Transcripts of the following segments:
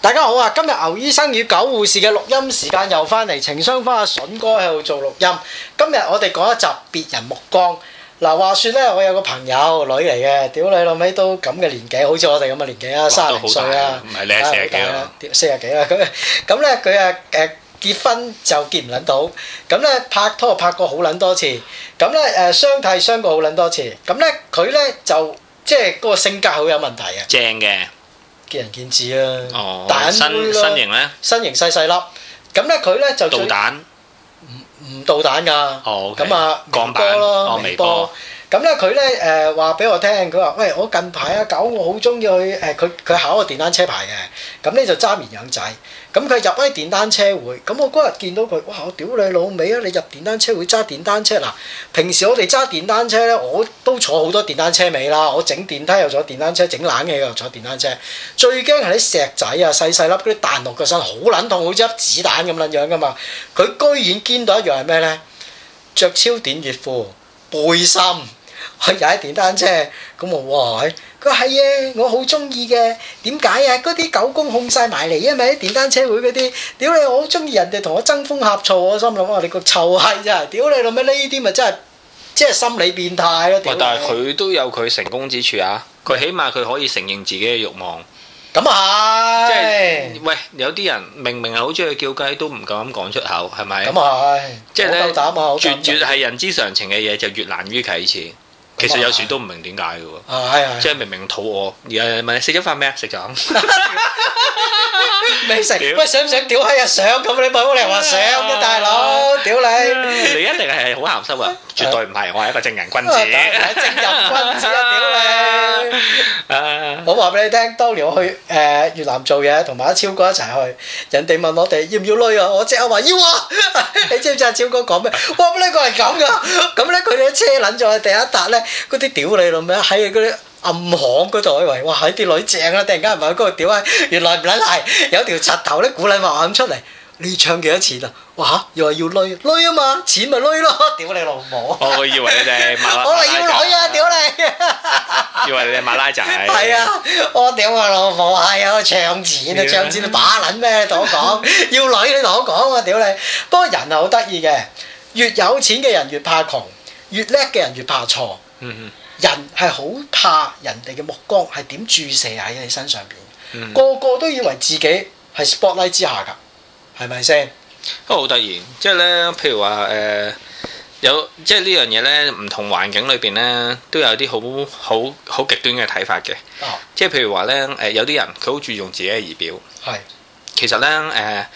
大家好啊！今日牛醫生與狗護士嘅錄音時間又翻嚟，情商花阿筍哥喺度做錄音。今日我哋講一集別人目光。嗱，話說咧，我有個朋友女嚟嘅，屌你老味都咁嘅年紀，好似我哋咁嘅年紀啊，30零歲啊， 唔係你係40幾啊 ？40幾啦，咁咧佢啊結婚就結唔撚到，咁咧拍拖拍過好撚多次，咁咧相睇相過好撚多次，咁咧佢咧就即係嗰個性格好有問題啊。 正嘅， 見仁見智啊。 哦， 蛋妹咯身形咧， 身形細細粒，咁咧佢咧就導彈， 唔導彈㗎。 哦， 咁啊， 鋼板微波咯， 哦微波。 咁咧佢咧話俾我聽，佢話：喂，我近排啊狗，我好中意去佢考個電單車牌嘅，咁咧就揸綿羊仔。咁佢入喺電單車會，咁我嗰日見到佢，哇！我屌你老味啊！你入電單車會揸電單車嗱？平時我哋揸電單車咧，我都坐好多電單車尾啦，我整電梯又坐電單車，整冷氣又坐電單車。最驚係啲石仔啊，細細粒嗰啲彈落個身，好撚痛，好似粒子彈咁撚樣噶嘛。佢居然見到一樣係咩咧？着超短熱褲、背心。佢踩電單車，咁我哇！佢話係啊，我好中意嘅。點解啊？嗰啲狗公控晒埋嚟啊！咪啲電單車會嗰啲，屌你！我好中意人哋同我爭風呷醋，我心諗哇！你個臭閪真係，屌你老味呢啲咪真係即係心理變態咯！ 但係佢都有佢成功之處啊！佢起碼佢可以承認自己嘅慾望。 咁啊係， 即係喂，有啲人明明係好中意叫雞，都唔夠膽講出口，係咪？ 咁啊係， 即係咧， 好夠膽啊！ 越係人之常情嘅嘢，就越難於啟齒。其實有時都唔明點解嘅喎，即係明明肚餓，而係問你食咗飯咩啊？食咗。 未食，喂想唔想屌閪啊？想咁你冇理由話想嘅大佬，屌你！ 你一定係好鹹濕啊！絕對唔係，我係一個正人君子。 正人君子啊！屌你！我話俾你聽，當年我去越南做嘢，同埋阿超哥一齊去，人哋問我哋要唔要女啊？我即刻話要啊！你知唔知阿超哥講咩？哇！呢個係咁噶，咁咧佢哋啲車撚咗第一笪咧，嗰啲屌你老味喺嗰啲暗巷嗰度，以為哇喺啲女正啦，突然間唔係喺嗰度屌啊！原來唔撚係，有條柒頭咧古撚話咁出嚟。你唱幾多錢啊？哇嚇！又話要女啊嘛，錢咪女咯！屌你老母！ 我以為你哋馬， 我係要女啊！屌你！ 以為你哋馬拉仔。 係啊！我屌我老母係啊！我唱錢啊！唱錢你把撚咩？你同我講要女，你同我講啊！屌你！不過人係好得意嘅，越有錢嘅人越怕窮，越叻嘅人越怕錯。人係好怕人哋嘅目光係點注射喺你身上邊，個個都以為自己係 spotlight 之下㗎。係咪先？ 都好突然，即係咧，譬如話有即係呢樣嘢咧，唔同環境裏邊咧都有啲好極端嘅睇法嘅。即係譬如話咧，有啲人佢好注重自己嘅儀表。係。其實咧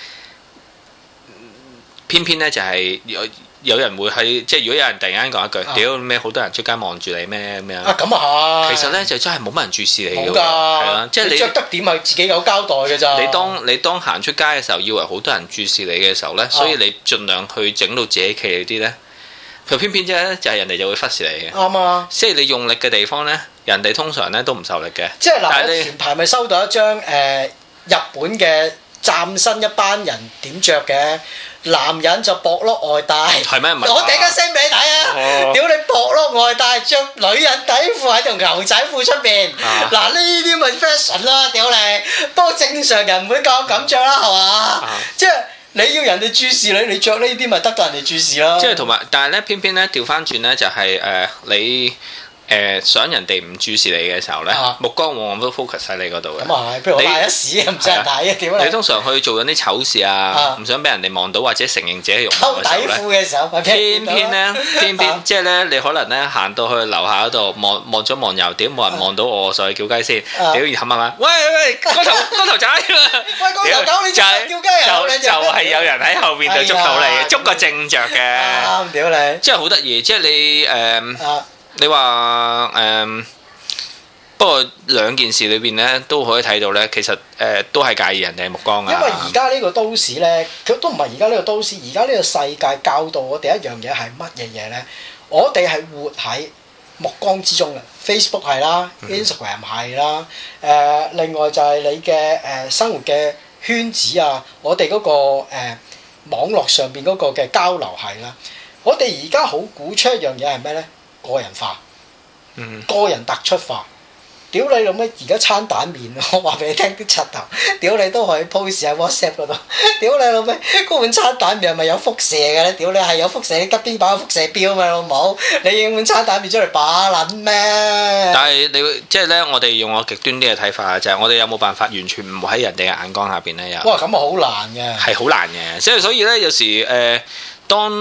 偏偏咧就係有人會喺即係如果有人突然間講一句，屌咩好多人出街望住你咩咁樣。啊咁啊係。其實咧就真係冇乜人注視你㗎喎。冇㗎。係啦，即係你著得點係自己有交代㗎咋。你當行出街嘅時候，以為好多人注視你嘅時候咧，所以你盡量去整到自己企利啲咧。佢偏偏啫就係人哋就會忽視你嘅。啱啊。即係你用力嘅地方咧，人哋通常咧都唔受力嘅。即係嗱，我前排咪收到一張日本嘅嶄新一班人點着嘅。男人就薄碌外帶，係咩？我第一間 send 俾你睇啊！屌你薄碌外帶，着女人底褲喺條牛仔褲出邊，嗱呢啲咪 fashion 啦！屌你，不過正常人唔會咁着啦，係嘛？即係你要人哋注視你，你着呢啲咪得到人哋注視咯。即係同埋，但係咧偏偏咧調翻轉咧就係你。想人哋唔注視你嘅時候咧，目光往往都 focus 喺你嗰度嘅。咁啊係，譬如我賴一屎唔使人睇啊，屌你！你通常去做緊啲醜事啊，唔想俾人哋望到或者承認自己慾望嘅時候咧，偷底褲嘅時候，偏偏即係咧，你可能咧行到去樓下嗰度望咗望右，點冇人望到我上去叫雞先？屌冚冚冚！喂，光頭仔！喂，光頭狗你做咩叫雞啊？就係有人喺後邊度捉到你，捉個正着嘅。啱，屌你！即係好得意，即係你你話不過兩件事裏邊咧都可以睇到咧，其實都係介意人哋嘅目光啊。因為而家呢個都市咧，佢都唔係而家呢個都市，而家呢個世界教導我哋一樣嘢係乜嘢嘢咧？我哋係活喺目光之中嘅 ，Facebook 係啦，Instagram 係啦，另外就係你嘅生活嘅圈子啊，我哋嗰個網絡上邊嗰個嘅交流係啦，我哋而家好鼓出一樣嘢係咩咧？個人化，個人突出化， 屌你老味，而家餐蛋麵，我話俾你聽啲柒頭，屌你都可以 post 喺 WhatsApp 嗰度，屌你老味，嗰碗餐蛋麵係咪有輻射嘅咧？屌你係有輻射，你側邊擺個輻射標嘛老母，你影碗餐蛋麵出嚟把撚咩？ 但係你即係咧，我哋用個極端啲嘅睇法就係我哋有冇辦法完全唔會喺人哋嘅眼光下邊咧？又哇咁啊好難嘅， 係好難嘅，所以咧有時當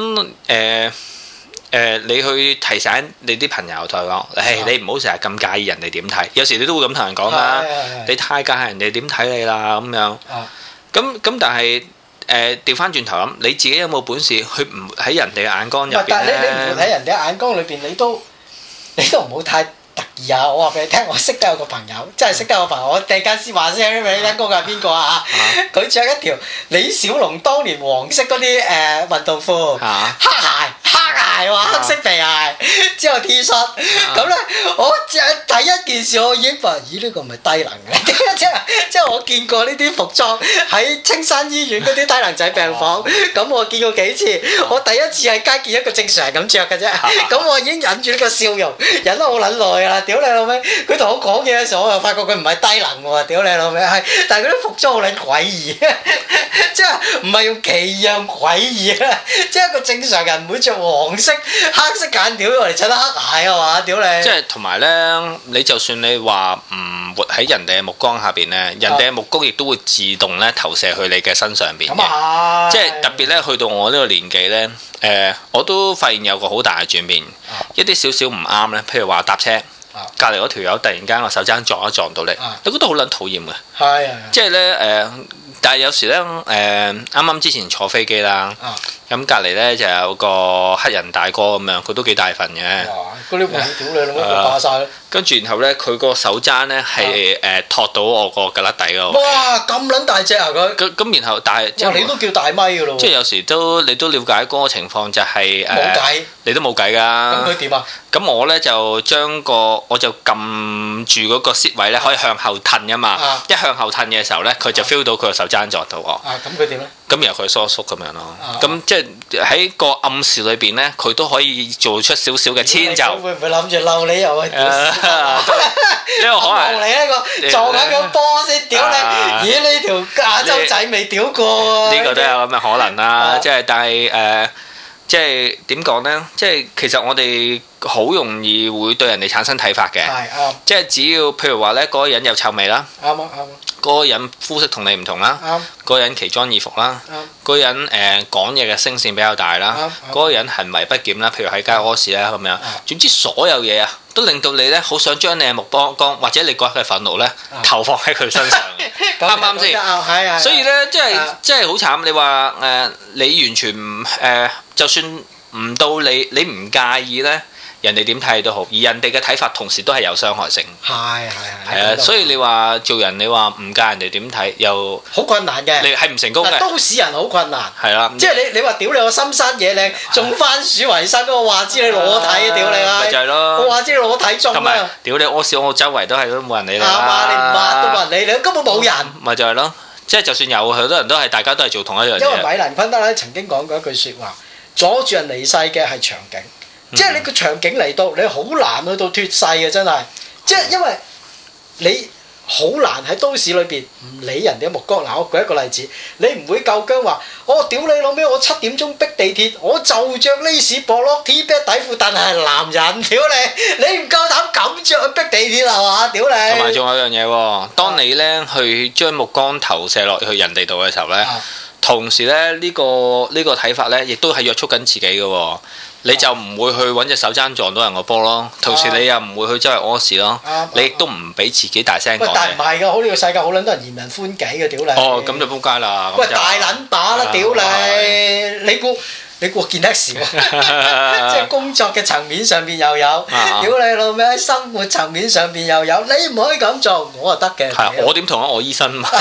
你去提醒你啲朋友同佢講，你唔好成日咁介意人哋點睇。有時你都會咁同人講啦，你太介意人哋點睇你啦咁樣。咁但係調翻轉頭諗，你自己有冇本事去唔喺人哋嘅眼光入邊咧？ 但係你唔會喺人哋嘅眼光裏邊，你都唔好太特意啊！我話俾你聽，我識得有個朋友，真係識得有個朋友，我突然間先話聲俾你聽，嗰個係邊個啊？佢着一條李小龍當年黃色嗰啲運動褲，黑鞋喎，黑色皮鞋，之後 T 恤，咁咧我第一件事我已經話：咦呢個唔係低能嘅？即係我見過呢啲服裝喺青山醫院嗰啲低能仔病房，咁我見過幾次。我第一次喺街見一個正常人咁着嘅啫，咁我已經忍住呢個笑容，忍得好撚耐㗎啦！屌你老味，佢同我講嘢嘅時候，我又發覺佢唔係低能喎！屌你老味，但係佢啲服裝好撚詭異，即係唔係用奇異用詭異啦，即係一個正常人唔會着黃色、黑色間條嚟襯得黑鞋啊嘛！屌你！即係同埋咧，你就算你話唔活喺人哋嘅目光下邊咧，人哋嘅目光亦都會自動咧投射去你嘅身上邊嘅。即係特別咧，去到我呢個年紀咧，我都發現有個好大嘅轉變，一啲少少唔啱咧，譬如話搭車。隔離嗰條友突然間個手踭撞到你，你覺得好撚討厭嘅。係即係咧但係有時咧啱啱之前坐飛機啦，咁隔離咧就有個黑人大哥咁樣，佢都幾大份嘅。 嗰啲屌你老母霸曬。 跟住然後咧，佢個手踭咧係托到我個胳肋底嗰度。 哇！咁撚大隻啊佢。 咁然後但係你都叫大咪㗎咯。 即係有時你都了解嗰個情況就係冇計， 你都冇計㗎。 咁佢點啊？ 咁我咧就我就撳住嗰個 seat 位咧，可以向後褪啊嘛。一向後褪嘅時候咧，佢就 feel 到佢個手踭撞到我。 咁佢點咧？ 咁然後佢縮縮咁樣咯。咁即係喺個暗示裏邊咧，佢都可以做出少少嘅遷就。 會唔會諗住嬲你又去？ 呢個可能你呢個撞緊個波先屌你！咦呢條亞洲仔未屌過？ 呢個都有咁嘅可能啦。即係但係即係點講呢？即係其實我哋好容易會對人哋產生睇法嘅。即係只要譬如話呢，嗰個人有臭味啦。啱。嗰個人膚色同你唔同啦。嗰個人奇裝異服啦。嗰個人講嘢嘅聲線比較大啦。嗰個人行為不檢啦，譬如喺街屙屎啦咁樣。總之所有嘢啊，都令到你呢好想將你嘅目光或者你嗰刻嘅憤怒呢投放喺佢身上。啱唔啱先？所以呢，即係好慘。你話你完全唔就算唔到你唔介意呢，人哋點睇都好，而人哋嘅睇法同時都係有傷害性。係所以你話做人，你話唔介人哋點睇，又好困難嘅。 你係唔成功嘅。 都市人好困難。係啦，即係你話屌你個深山野嶺種番薯為生，我話知你裸體啊！屌你啊！ 咪就係咯。 我話知你裸體種啊！ 屌你屙屎，我周圍都冇人理你啦。 啱啊！你唔抹都冇人理你，根本冇人。 咪就係咯，即係就算有好多人都係大家都係做同一樣嘢。 因為米蘭昆德拉曾經講過一句説話：阻住人離世嘅係場景。即係你個場景嚟到，你好難去到脫世嘅，真係。即係因為你好難喺都市裏邊唔理人哋嘅目光。嗱，我舉一個例子，你唔會夠薑話，我屌你老味，我7點鐘逼地鐵，我就着呢士薄褸 T 恤底褲，但係男人，屌你唔夠膽咁着去逼地鐵係嘛？屌你！ 同埋仲有一樣嘢喎，當你咧去將目光投射落去人哋度嘅時候咧，同時咧呢個睇法咧，亦都係約束緊自己嘅喎。你就唔會去揾隻手踭撞到人個波咯，同時你又唔會去周圍屙屎咯，你亦都唔俾自己大聲講嘢。 但係唔係㗎，好呢個世界好撚多人嫌人歡己嘅，屌你！ 哦，咁就撲街啦！ 喂，大撚把啦，屌你！你估我見得少？即係工作嘅層面上邊又有，屌你老味喺生活層面上邊又有，你唔可以咁做，我就得嘅。 係啊，我點同啊？我醫生嘛。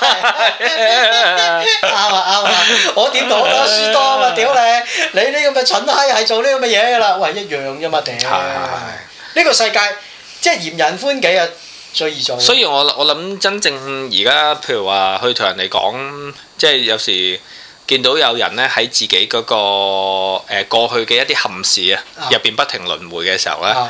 啱啊！我點同我多書多啊嘛？屌你！你呢咁嘅蠢閪係做呢咁嘅嘢㗎啦，喂一樣啫嘛屌！呢個世界即係嫌人歡己啊，最易做。 所以我諗真正而家譬如話去同人哋講，即係有時。見到有人咧喺自己嗰個過去嘅一啲憾事啊入邊不停輪迴嘅時候咧，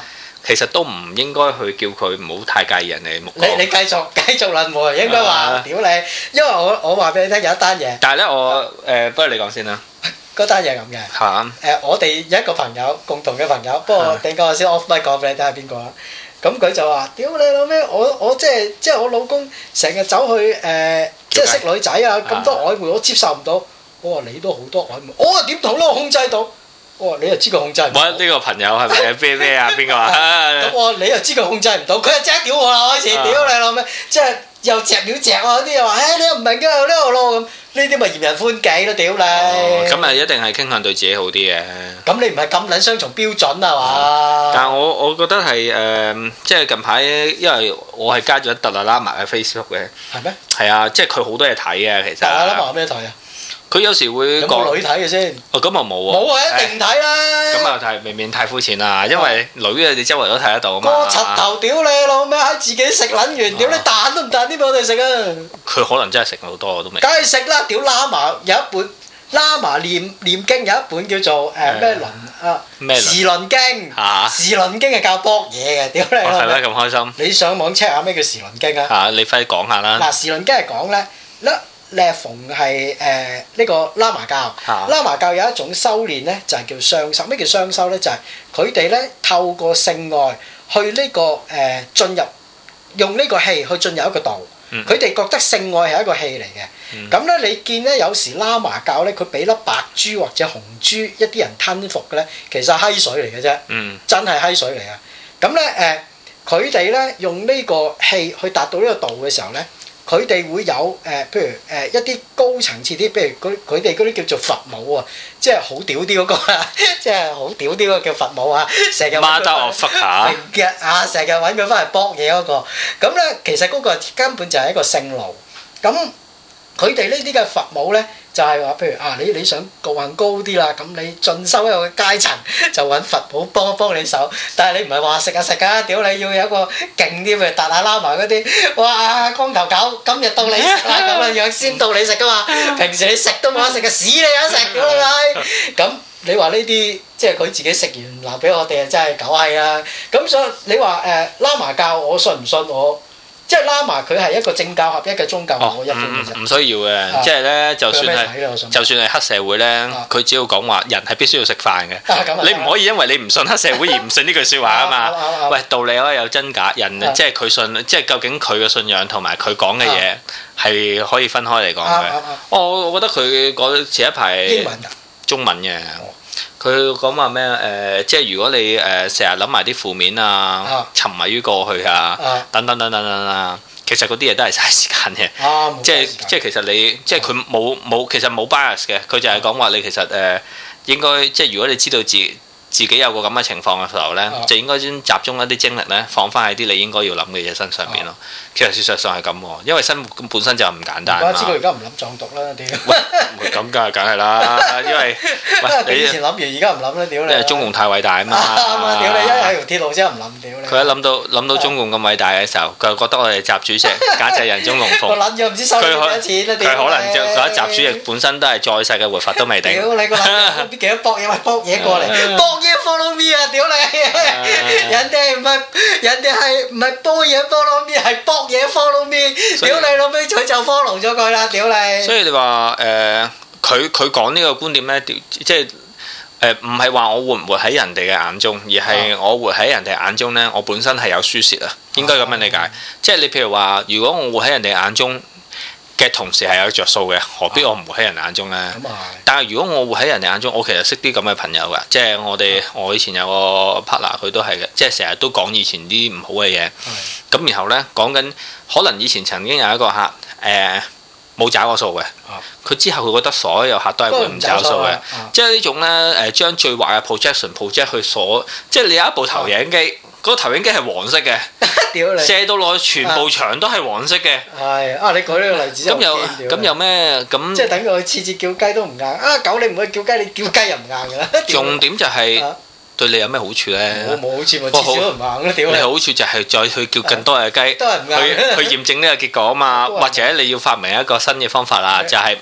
其實都唔應該去叫佢唔好太介意人哋目光。 你繼續論喎，應該話屌你，因為我話俾你聽有一單嘢。 但係咧不如你講先啦。 嗰單嘢咁嘅。嚇。我哋有一個朋友，共同嘅朋友，不過等我先 off mic 講俾你聽係邊個啦。咁佢就話：屌你老味，我即係我老公成日走去即係識女仔啊，咁多曖昧我接受唔到。我話你都好多曖昧，我話點同我控制到？我話你又知佢控制唔到。呢個朋友係咪咩啊？邊個啊？ 咁我話你又知佢控制唔到，佢又即刻屌我啦！開始屌你老味，即係又隻秒隻啊！啲又話你又唔明嘅呢個咯咁，呢啲咪嫌人歡己咯屌你！ 咁咪一定係傾向對自己好啲嘅。咁你唔係咁撚雙重標準啊嘛？ 但係我覺得係即係近排因為我係加咗達賴喇嘛嘅 Facebook 嘅。係咩？係啊，即係佢好多嘢睇嘅其實。達賴喇嘛有咩睇啊？佢有時會有冇女睇嘅先？ 哦，咁啊冇喎。 冇啊，一定睇啦。 咁啊，係未免太膚淺啦，因為女嘅你周圍都睇得到啊嘛。 個柒頭屌你老咩？喺自己食撚完，屌你彈都唔彈啲俾我哋食啊！佢可能真係食好多我都未。 梗係食啦！屌喇嘛有一本喇嘛念經有一本叫做咩輪啊？ 咩輪？ 時輪經。嚇！時輪經係教卜嘢嘅，屌你老味！係咩咁開心？ 你上網 check 下咩叫時輪經啊？ 嚇！你快啲講下啦。 嗱，時輪經係講咧逢係呢個喇嘛教，喇嘛教有一種修練咧，就係叫雙修。咩叫雙修咧？就係佢哋咧透過性愛去呢個進入，用呢個氣去進入一個道。佢哋覺得性愛係一個氣嚟嘅。咁咧，你見咧有時喇嘛教咧，佢俾粒白珠或者紅珠，一啲人吞服嘅咧，其實係閪水嚟嘅啫。真係閪水嚟啊！咁咧佢哋咧用呢個氣去達到呢個道嘅時候咧。佢哋會有譬如一啲高層次啲，譬如佢哋嗰啲叫做佛母啊，即係好屌啲嗰個啊，即係好屌啲嗰個叫佛母啊，成日媽得我忽下， 成日揾佢翻嚟搏嘢嗰個，咁咧其實嗰個根本就係一個性奴，咁佢哋呢啲嘅佛母咧。就係話，譬如你想個運高啲啦，咁你進修一個階層就揾佛母幫你手，但係你唔係話食啊，屌你要有一個勁啲，譬如達賴喇嘛嗰啲，哇光頭狗今日到你食啦咁嘅樣先到你食噶嘛，平時你食都冇得食嘅屎你有得食，屌你咪！咁你話呢啲即係佢自己食完留俾我哋啊，真係狗閪啦！咁所以你話喇嘛教我信唔信我？即係喇嘛佢係一個政教合一嘅宗教，我一般嘅啫。唔需要嘅，即係咧，就算係黑社會咧，佢只要講話人係必須要食飯嘅。你唔可以因為你唔信黑社會而唔信呢句説話啊嘛。喂，道理可以有真假，人即係佢信，即係究竟佢嘅信仰同埋佢講嘅嘢係可以分開嚟講嘅。我覺得佢講前一排英文中文嘅。佢講話咩？即係如果你成日諗埋啲負面啊，沉迷於過去啊，等等啊，其實嗰啲嘢都係嘥時間嘅。即係其實你即係佢冇其實冇 bias 嘅，佢就係講話你其實應該即係如果你知道自己有個咁嘅情況嘅時候咧，就應該先集中一啲精力咧，放翻喺啲你應該要諗嘅嘢身上邊咯。其實事實上係咁喎，因為生活本身就唔簡單。我知佢而家唔諗藏毒啦，屌！咁梗係啦，因為你以前諗完，而家唔諗啦，屌你！因為中共太偉大啊嘛！屌你！一有條鐵路先唔諗，屌你！佢一諗到中共咁偉大嘅時候，佢就覺得我哋習主席簡直係人中龍鳳。我諗住唔知收幾多錢啊！佢可能就覺得習主席本身都係在世嘅活佛都未定。屌你個撚！邊幾多搏嘢咪搏嘢過嚟？搏嘢 follow me 啊！屌你！人哋係唔係搏嘢 follow me 係搏嘢 follow me？屌你老味，佢就 follow 咗佢啦！屌你！所以你話佢講呢個觀點咧，即係唔係話我活唔活喺人哋嘅眼中，而係我活喺人哋眼中咧，我本身係有輸蝕啊！應該咁樣理解。即係你譬如話，如果我活喺人哋眼中嘅同時係有着數嘅，何必我唔活喺人眼中咧？但係如果我活喺人哋眼中，我其實識啲咁嘅朋友㗎，即係我以前有個 partner，佢都係嘅，即係成日都講以前啲唔好嘅嘢。咁然後咧講緊，可能以前曾經有一個客冇找過數嘅，佢之後佢覺得所有客都係會唔找數嘅，即係呢種咧將最壞嘅 projection project 去鎖，即係你有一部投影機，嗰個投影機係黃色嘅，射到落去全部牆都係黃色嘅。係啊，你舉呢個例子咁有咩咁？即係等於我次次叫雞都唔硬啊！狗你唔會叫雞，你叫雞又唔硬㗎啦。重點就係對你有咩好處咧？我冇好處，我次次都唔硬啦！屌你！好處就係再去叫更多嘅雞，去驗證呢個結果啊嘛，或者你要發明一個新嘅方法啦，就係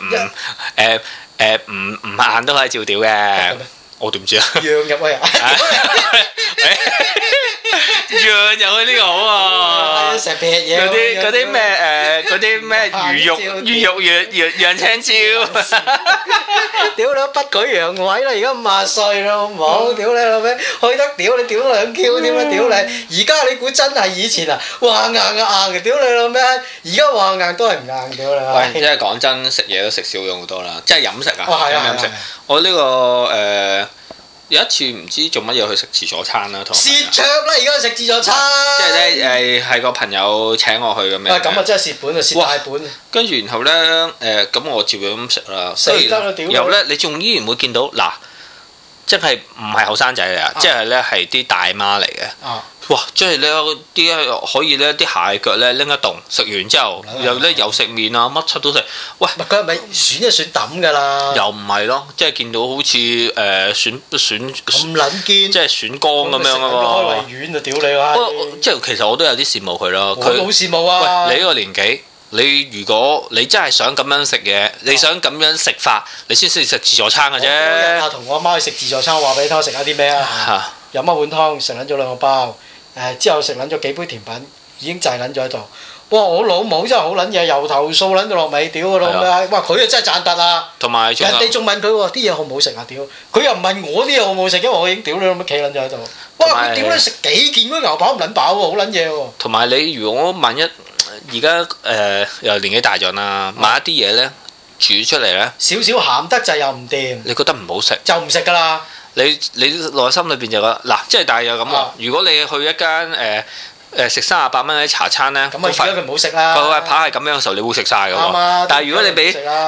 唔硬都可以照屌嘅。我點知啊？讓入去啊！ 釀入去呢個好啊！ 成撇嘢嗰啲咩魚肉釀青椒， 屌你不舉陽痿啦！而家50歲啦，好唔好？屌你老味，去得屌你屌2 Q 添啊！屌你！而家你估真係以前啊？話硬嘅，屌你老味！而家話硬都係唔硬，屌你！ 喂，即係講真，食嘢都食少咗好多啦，即係飲食啊，飲食。我呢個有一次唔知做乜嘢去食自助餐啦，同蝕灼啦！而家去食自助餐， 即係咧係個朋友請我去咁樣。 咁啊真係蝕本啊，蝕大本。跟住然後咧咁我照樣咁食啦。死得啦屌！然後咧你仲依然會見到嗱，即係唔係後生仔嚟啊？即係咧係啲大媽嚟嘅。哇！即係咧啲可以咧啲蟹腳咧拎一棟，食完之後又食麵啊，乜柒都食。喂， 佢係咪選一選抌㗎啦？ 又唔係咯，即係見到好似選咁撚堅， 即係選光咁樣啊嘛。 開胃丸啊！屌你啊！ 即係其實我都有啲羨慕佢咯。 佢好羨慕啊！ 喂，你呢個年紀，你如果你真係想咁樣食嘢，你想咁樣食法，你先食自助餐嘅啫。 我日日同我阿媽去食自助餐，話俾你聽，食下啲咩啊？飲一碗湯，食撚咗2個包。之後食撚咗幾杯甜品，已經滯撚咗喺度。哇！我老母真係好撚嘢，由頭掃撚到落尾，屌佢老味！哇！佢啊真係賺得啊！ 同埋人哋仲問佢喎，啲嘢好唔好食啊？屌！佢又唔問我啲嘢好唔好食，因為我已經屌你老母企撚咗喺度。哇！佢屌你食幾件嗰啲牛扒唔撚飽喎，好撚嘢喎！ 同埋你如果萬一而家又年紀大咗啦，買一啲嘢咧煮出嚟咧， 少少鹹得滯又唔掂， 你覺得唔好食就唔食㗎啦。 你內心裏邊就覺得嗱，即係但係又咁喎。如果你去一間食38蚊嗰啲茶餐咧， 咁啊，而家佢唔好食啦。 佢塊扒係咁樣嘅時候，你會食晒㗎喎。但係如果你俾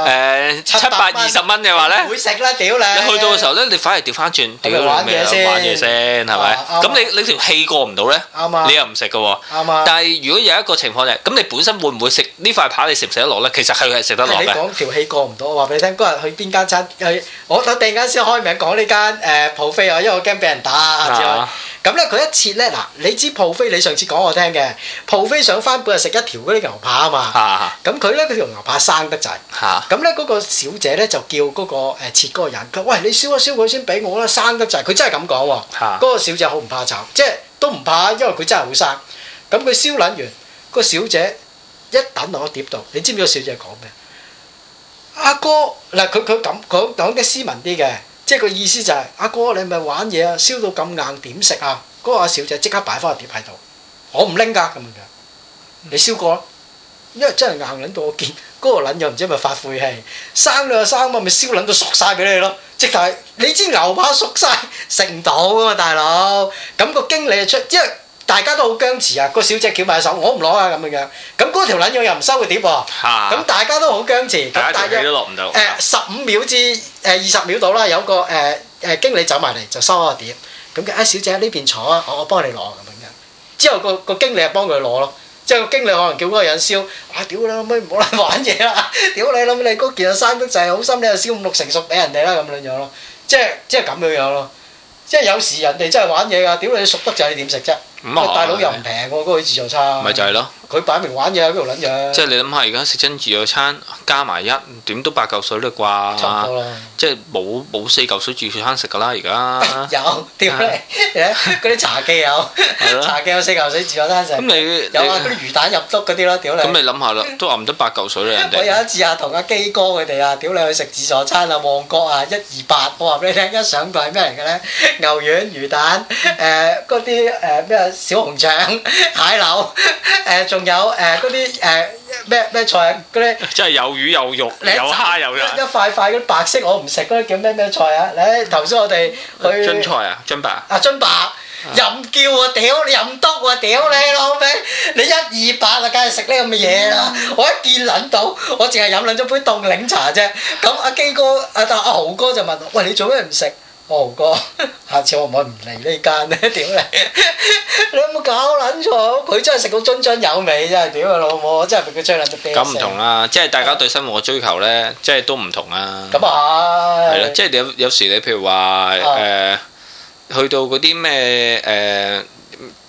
720蚊嘅話咧， 唔會食啦，屌你！ 你去到嘅時候咧，你反而調翻轉，屌玩嘢先，係咪？咁你條氣過唔到咧，你又唔食㗎喎。但係如果有一個情況就係，咁你本身會唔會食呢塊扒？你食唔食得落咧？其實係食得落嘅。 你講條氣過唔到，我話俾你聽，嗰日去邊間餐，我突然間先開名講呢間buffet啊，因為我驚俾人打。咁咧佢一切咧嗱，你知buffet你上次講我聽嘅buffet上翻本係食一條嗰啲牛扒啊嘛。咁佢咧嗰條牛扒生得滯。咁咧嗰個小姐咧就叫嗰個切嗰個人，佢喂，你燒一燒佢先俾我啦，生得滯。佢真係咁講喎。嗰個小姐好唔怕醜，即係都唔怕，因為佢真係好生。咁佢燒撚完，個小姐一等落個碟度，你知唔知個小姐講咩？阿哥嗱，佢咁講嘅斯文啲嘅。即係個意思就係阿哥，你咪玩嘢啊！燒到咁硬點食啊？嗰個阿小姐即刻擺翻個碟喺度，我唔拎㗎咁樣。你燒過咯，因為真係硬撚到我見嗰個撚又唔知係咪發晦氣，生你又生嘛，咪燒撚到熟晒俾你咯。直頭係你知牛扒熟晒食唔到㗎嘛，大佬。咁個經理就出，因為大家都好僵持啊。個小姐翹埋手，我唔攞啊咁樣。咁嗰條撚樣又唔收個碟喎。咁大家都好僵持。 大家都落唔到。 15秒至20秒到啦，有個經理走埋嚟就收咗個碟。咁嘅小姐喺呢邊坐啊，我幫你攞咁樣。之後個經理係幫佢攞咯。之後個經理可能叫嗰個人燒，屌你老味唔好嚟玩嘢啦！屌你老味你嗰件生得滯好心，你又燒5、6成熟俾人哋啦咁樣樣咯。即係咁樣樣咯。即係有時人哋真係玩嘢㗎，屌你熟得滯你點食啫？大佬又唔平喎，嗰個自助餐。咪就係咯。佢擺明玩嘢喺度撚樣。即係你諗下，而家食真自助餐加埋點都8嚿水啦啩？差唔多啦。即係冇4嚿水自助餐食㗎啦，而家。有屌你！嗰啲茶記有，茶記有4嚿水自助餐食。咁你有啊？嗰啲魚蛋入篤嗰啲咯，屌你！咁你諗下啦，都揞唔得8嚿水啦人哋。我有一次啊，同阿基哥佢哋啊，屌你去食自助餐啊，旺角啊128，我話俾你聽，一上到係咩嚟嘅咧？牛丸、魚蛋，嗰啲咩小紅腸、蟹柳，仲有嗰啲咩菜啊？嗰啲即係有魚有肉，有蝦有人。一塊塊嗰啲白色我唔食嗰啲叫咩菜啊？你頭先我哋去津菜啊，津白啊，津白任叫啊，屌你任篤啊，屌你老味！你128啊，梗係食呢咁嘅嘢啦！我一見撚到，我淨係飲撚咗杯凍檸茶啫。咁阿基哥阿豪哥就問我：喂，你做咩唔食？豪哥，下次我唔可以唔嚟呢間咧？屌你！你有冇搞撚錯？佢真係食到津津有味真係，屌佢老母！我真係俾佢追撚到啤。咁唔同啦，即係大家對生活嘅追求咧，即係都唔同啊。咁啊係。係啦，即係有時你譬如話去到嗰啲咩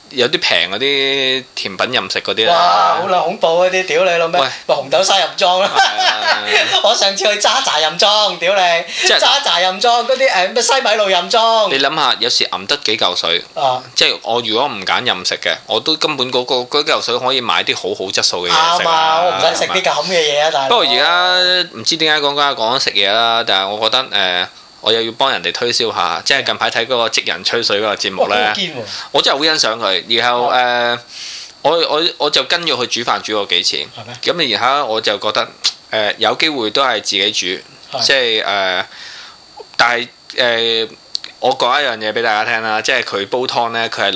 有啲平嗰啲甜品任食嗰啲咧。 哇！好撚恐怖嗰啲，屌你老味！咪紅豆沙任裝啦。我上次去渣渣任裝，屌你！渣渣任裝嗰啲咩西米露任裝。 你諗下，有時揞得幾嚿水。即係我如果唔揀任食嘅，我都根本嗰嚿水可以買啲好好質素嘅嘢食。 啱啊！我唔使食啲咁嘅嘢啊，但係。 不過而家唔知點解講食嘢啦，但係我覺得我又要幫人哋推銷下，即係近排睇嗰個職人吹水嗰個節目咧，我真係好欣賞佢。然後我就跟住去煮飯煮過幾次，咁然後我就覺得有機會都係自己煮，即係但係我講一樣嘢俾大家聽啦，即係佢煲湯咧，佢係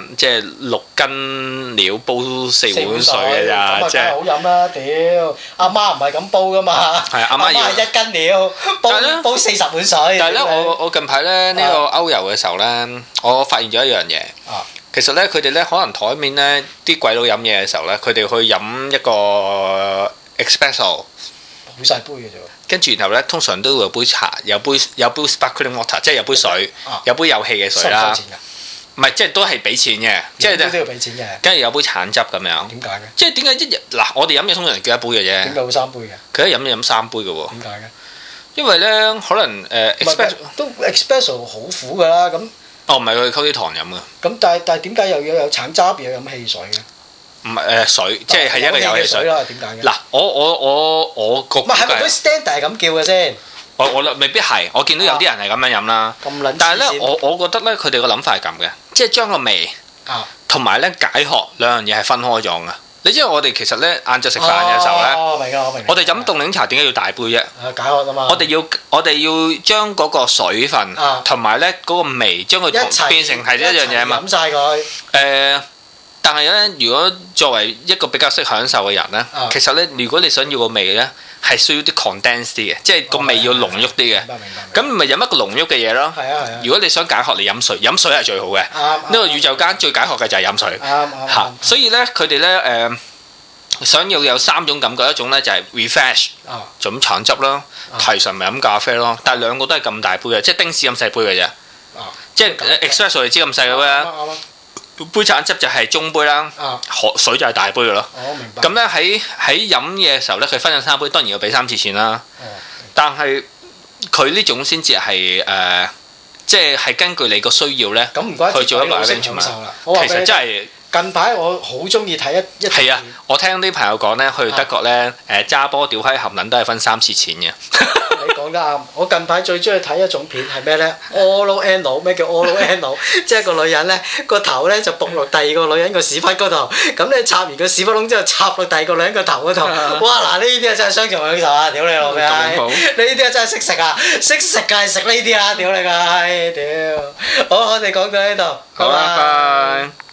6斤料煲4碗水嘅咋，即係好飲啦！屌，阿媽唔係咁煲噶嘛， 係阿媽係1斤料煲40碗水。 但係咧，我近排咧呢個歐遊嘅時候咧，我發現咗一樣嘢。其實咧，佢哋咧可能台面咧啲鬼佬飲嘢嘅時候咧，佢哋去飲一個 espresso， 好細杯嘅啫。 跟住然後咧，通常都會有杯茶，有杯 sparkling water， 即係有杯水，有杯有氣嘅水啦。唔係，即係都係俾錢嘅，即係都要俾錢嘅。 跟住有杯橙汁咁樣。點解嘅？即係點解一日嗱？我哋飲嘢通常叫一杯嘅啫。 點解會3杯嘅？ 佢一飲3杯嘅喎。 點解嘅？ 因為咧，可能都 espresso 好苦㗎啦，咁。 唔係佢溝啲糖飲嘅。 咁但係點解又要有橙汁又飲汽水嘅？ 唔係水，即係一個有汽水啦。點解嘅？ 嗱，我覺唔係咪嗰啲 standard 係咁叫嘅先？ 我未必係，我見到有啲人係咁樣飲啦。但係咧，我覺得咧，佢哋個諗法係咁嘅，即係將個味同埋咧解渴兩樣嘢係分開咗嘅。你知道我哋其實咧晏晝食飯嘅時候咧，我哋飲凍檸茶點解要大杯啫？ 解渴啊嘛！ 我哋要將嗰個水分同埋咧嗰個味，將佢變成係一樣嘢啊嘛。 飲曬佢。 但係咧，如果作為一個比較識享受嘅人咧，其實咧，如果你想要個味咧，係需要啲 condense 啲嘅，即係個味要濃郁啲嘅。咁咪飲一個濃郁嘅嘢咯。如果你想解渴，你飲水，飲水係最好嘅。呢個宇宙間最解渴嘅就係飲水。所以咧，佢哋咧想要有3種感覺，一種咧就係 refresh，就咁橙汁啦，提神咪飲咖啡咯。但係兩個都係咁大杯嘅，即係丁士咁細杯嘅啫。即係 espresso 你知咁細嘅咩？杯橙汁就係中杯啦，水就係大杯嘅咯。 明白。 咁咧喺飲嘢嘅時候咧，佢分咗3杯，當然要俾3次錢啦。但係佢呢種先至係即係根據你個需要咧，去做一個 arrangement。其實真係近排我好中意睇一係啊！我聽啲朋友講咧，去德國咧揸波屌閪含撚都係分3次錢嘅。 你講得啱，我近排最中意睇一種片係咩咧 ？Oral anal， 咩叫 oral anal？ 即係個女人咧個頭咧就仆落第二個女人個屎忽嗰度，咁咧插完個屎忽窿之後插落第二個女人個頭嗰度。哇！嗱呢啲啊真係雙重享受啊！屌你老味！呢啲啊真係識食啊！識食梗係食呢啲啊！屌你個閪！屌！好，我哋講到呢度。 好啦，拜。